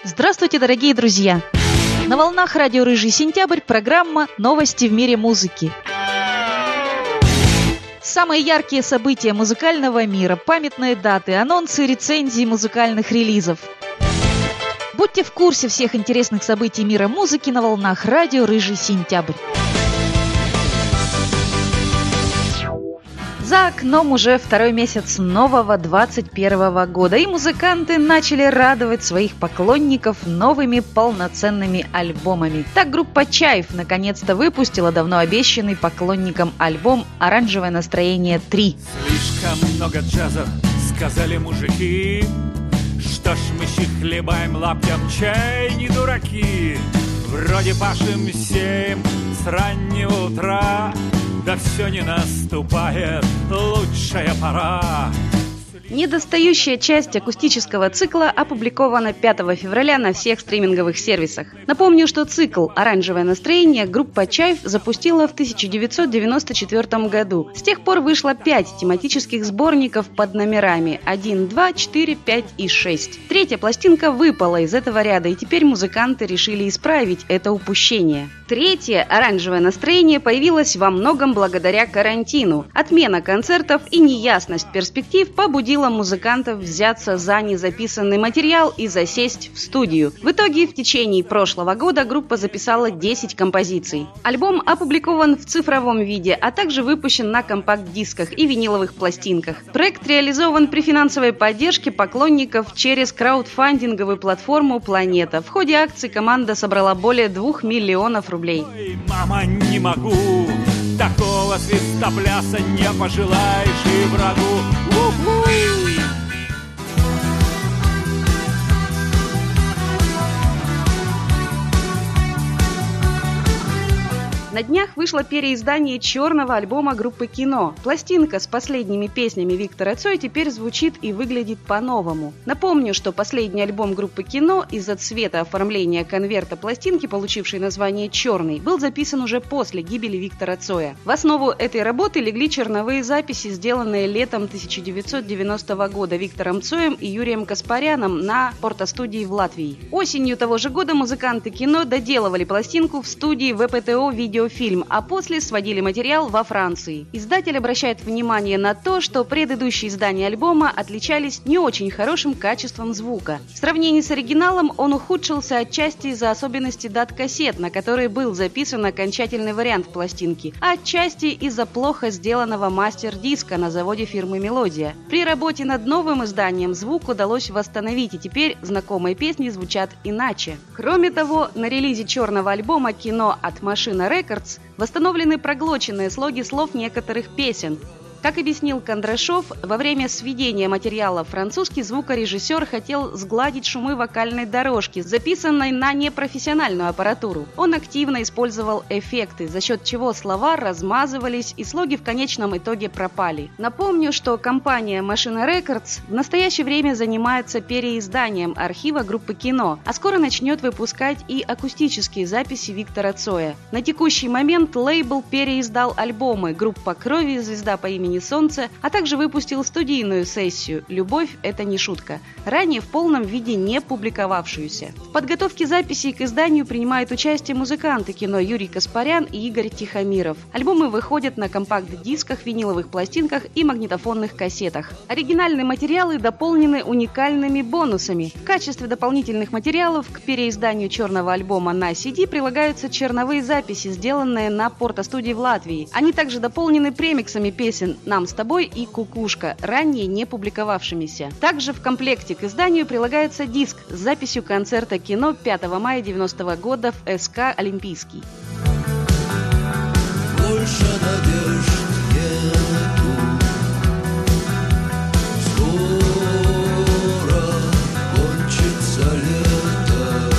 Здравствуйте, дорогие друзья! На волнах радио «Рыжий сентябрь» программа «Новости в мире музыки». Самые яркие события музыкального мира, памятные даты, анонсы, рецензии музыкальных релизов. Будьте в курсе всех интересных событий мира музыки на волнах радио «Рыжий сентябрь». За окном уже второй месяц нового 2021 года, и музыканты начали радовать своих поклонников новыми полноценными альбомами. Так группа «Чайф» наконец-то выпустила давно обещанный поклонникам альбом «Оранжевое настроение 3». Слишком много джаза, сказали мужики. Что ж мы хлебаем лаптем чай, не дураки. Вроде пашем сеем с раннего утра, да все не наступает лучшая пора. Недостающая часть акустического цикла опубликована 5 февраля на всех стриминговых сервисах. Напомню, что цикл «Оранжевое настроение» группа «Чайф» запустила в 1994 году. С тех пор вышло 5 тематических сборников под номерами 1, 2, 4, 5 и 6. Третья пластинка выпала из этого ряда, и теперь музыканты решили исправить это упущение. Третье «Оранжевое настроение» появилось во многом благодаря карантину. Отмена концертов и неясность перспектив побудила музыкантов взяться за незаписанный материал и засесть в студию. В итоге в течение прошлого года группа записала 10 композиций. Альбом опубликован в цифровом виде, а также выпущен на компакт-дисках и виниловых пластинках. Проект реализован при финансовой поддержке поклонников через краудфандинговую платформу «Планета». В ходе акции команда собрала более 2 миллионов рублей. Ой, мама, не могу, такого свистопляса не пожелаешь и врагу. У-ху! На днях вышло переиздание черного альбома группы «Кино». Пластинка с последними песнями Виктора Цоя теперь звучит и выглядит по-новому. Напомню, что последний альбом группы «Кино» из-за цвета оформления конверта пластинки, получившей название «Черный», был записан уже после гибели Виктора Цоя. В основу этой работы легли черновые записи, сделанные летом 1990 года Виктором Цоем и Юрием Каспаряном на Порто-студии в Латвии. Осенью того же года музыканты «Кино» доделывали пластинку в студии ВПТО «Видеофильм», а после сводили материал во Франции. Издатель обращает внимание на то, что предыдущие издания альбома отличались не очень хорошим качеством звука. В сравнении с оригиналом он ухудшился отчасти из-за особенностей дат-кассет, на которые был записан окончательный вариант пластинки, а отчасти из-за плохо сделанного мастер-диска на заводе фирмы «Мелодия». При работе над новым изданием звук удалось восстановить, и теперь знакомые песни звучат иначе. Кроме того, на релизе черного альбома «Кино» от Машина Records восстановлены проглоченные слоги слов некоторых песен. Как объяснил Кондрашов, во время сведения материала французский звукорежиссер хотел сгладить шумы вокальной дорожки, записанной на непрофессиональную аппаратуру. Он активно использовал эффекты, за счет чего слова размазывались и слоги в конечном итоге пропали. Напомню, что компания Машина Records в настоящее время занимается переизданием архива группы «Кино», а скоро начнет выпускать и акустические записи Виктора Цоя. На текущий момент лейбл переиздал альбомы «Группа Крови», «Звезда по имени Солнце», а также выпустил студийную сессию «Любовь – это не шутка», ранее в полном виде не публиковавшуюся. В подготовке записей к изданию принимают участие музыканты «Кино» Юрий Каспарян и Игорь Тихомиров. Альбомы выходят на компакт-дисках, виниловых пластинках и магнитофонных кассетах. Оригинальные материалы дополнены уникальными бонусами. В качестве дополнительных материалов к переизданию черного альбома на CD прилагаются черновые записи, сделанные на Порто-студии в Латвии. Они также дополнены премиксами песен «Нам с тобой» и «Кукушка», ранее не публиковавшимися. Также в комплекте к изданию прилагается диск с записью концерта «Кино» 5 мая 90 года в СК «Олимпийский». Больше надежд нету. Скоро кончится лето.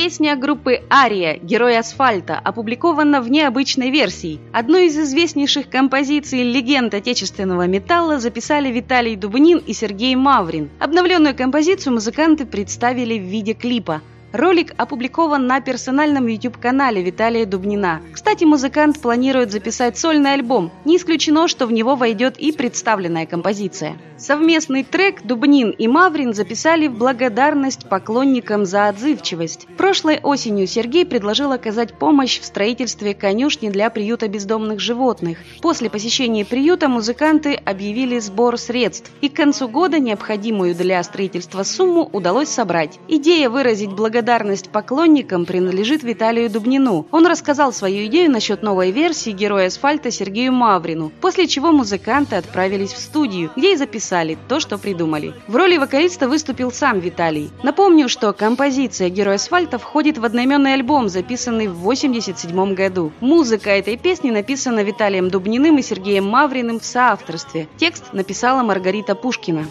Песня группы «Ария. Герой асфальта» опубликована в необычной версии. Одну из известнейших композиций легенд отечественного металла записали Виталий Дубнин и Сергей Маврин. Обновленную композицию музыканты представили в виде клипа. Ролик опубликован на персональном YouTube-канале Виталия Дубнина. Кстати, музыкант планирует записать сольный альбом. Не исключено, что в него войдет и представленная композиция. Совместный трек Дубнин и Маврин записали в благодарность поклонникам за отзывчивость. Прошлой осенью Сергей предложил оказать помощь в строительстве конюшни для приюта бездомных животных. После посещения приюта музыканты объявили сбор средств, и к концу года необходимую для строительства сумму удалось собрать. Идея выразить благодарность поклонникам принадлежит Виталию Дубнину. Он рассказал свою идею насчет новой версии «Героя асфальта» Сергею Маврину, после чего музыканты отправились в студию, где и записали то, что придумали. В роли вокалиста выступил сам Виталий. Напомню, что композиция «Герой асфальта» входит в одноименный альбом, записанный в 1987 году. Музыка этой песни написана Виталием Дубниным и Сергеем Мавриным в соавторстве. Текст написала Маргарита Пушкина.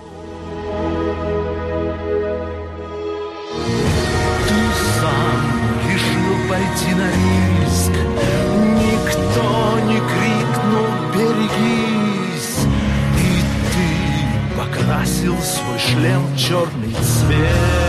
Пойти на риск, никто не крикнул «берегись», и ты покрасил свой шлем в черный цвет.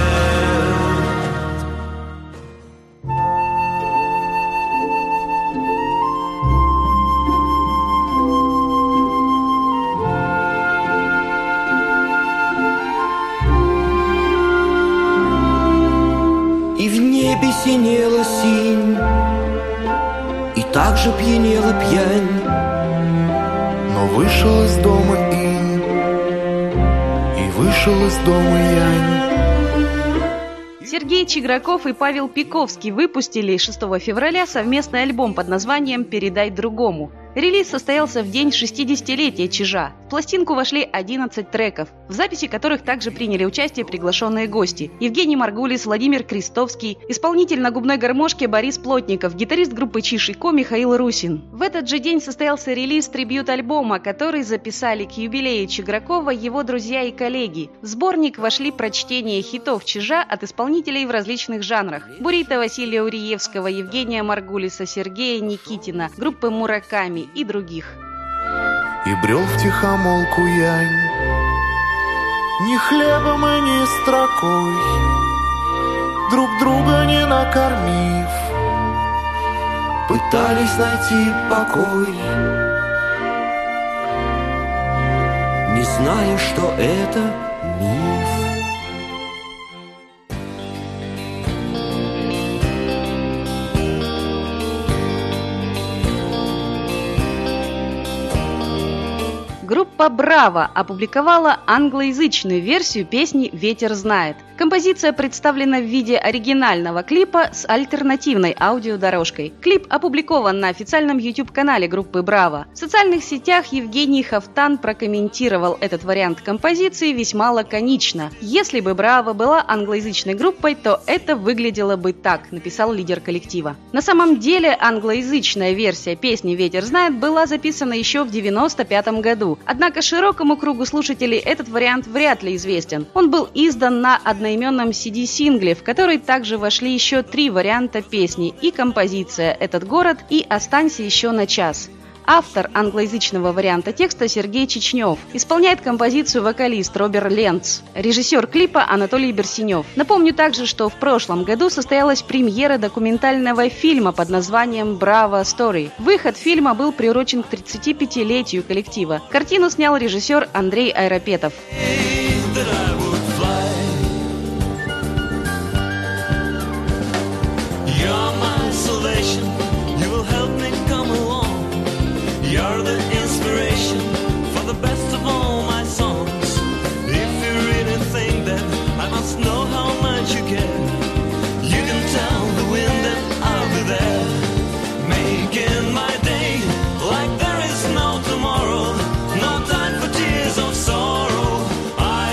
И в небе синела синь, и также пьянела пьянь. Но вышел из дома инь, и вышел из дома янь. Сергей Чиграков и Павел Пиковский выпустили 6 февраля совместный альбом под названием «Передай другому». Релиз состоялся в день 60-летия Чижа. В пластинку вошли 11 треков, в записи которых также приняли участие приглашенные гости: Евгений Маргулис, Владимир Крестовский, исполнитель на губной гармошке Борис Плотников, гитарист группы Чиж и Ко Михаил Русин. В этот же день состоялся релиз трибьют-альбома, который записали к юбилею Чигракова его друзья и коллеги. В сборник вошли прочтения хитов Чижа от исполнителей в различных жанрах: Бурита Василия Уриевского, Евгения Маргулиса, Сергея Никитина, группы Мураками и других. И брел втихомолку янь, ни хлебом и ни строкой, друг друга не накормив, пытались найти покой, не зная, что это миф. Группа «Браво» опубликовала англоязычную версию песни «Ветер знает». Композиция представлена в виде оригинального клипа с альтернативной аудиодорожкой. Клип опубликован на официальном YouTube-канале группы «Браво». В социальных сетях Евгений Хафтан прокомментировал этот вариант композиции весьма лаконично. «Если бы «Браво» была англоязычной группой, то это выглядело бы так», — написал лидер коллектива. На самом деле англоязычная версия песни «Ветер знает» была записана еще в 1995 году. Однако широкому кругу слушателей этот вариант вряд ли известен. Он был издан на одноименном CD-сингле, в который также вошли еще 3 варианта песни и композиция «Этот город» и «Останься еще на час». Автор англоязычного варианта текста Сергей Чечнев. Исполняет композицию вокалист Роберт Ленц. Режиссер клипа Анатолий Берсенев. Напомню также, что в прошлом году состоялась премьера документального фильма под названием «Браво Story». Выход фильма был приурочен к 35-летию коллектива. Картину снял режиссер Андрей Айрапетов. You're the inspiration for the best of all my songs. If you really think that I must know how much you care, you can tell the wind that I'll be there, making my day like there is no tomorrow, no time for tears of sorrow. I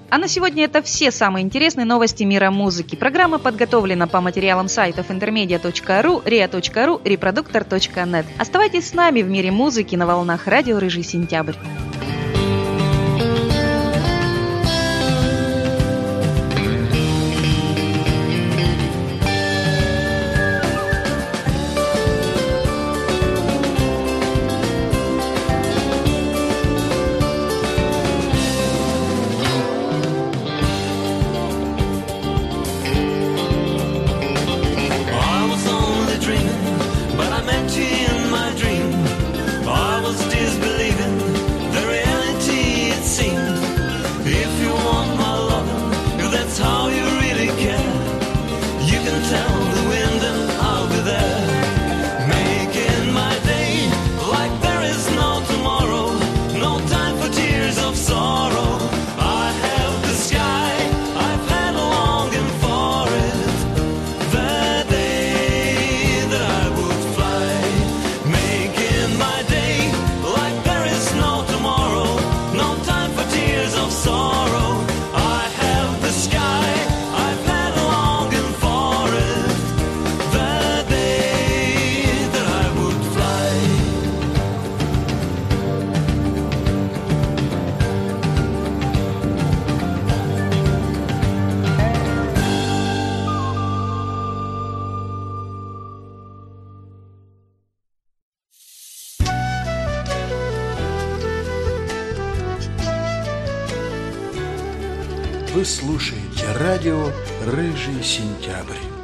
А на сегодня это все самые интересные новости мира музыки. Программа подготовлена по материалам сайтов intermedia.ru, ria.ru, reproductor.net. Оставайтесь с нами в мире музыки на волнах радио «Рыжий сентябрь». Вы слушаете радио «Рыжий сентябрь».